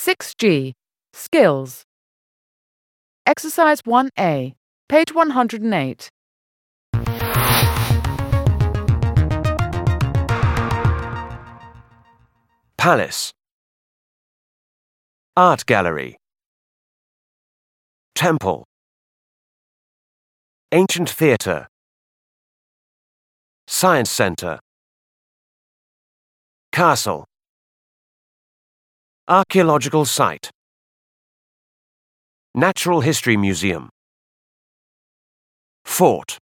6G. Skills. Exercise 1A, page 108. Palace. Art gallery. Temple. Ancient theatre. Science centre. Castle. Archaeological site. Natural History Museum. Fort.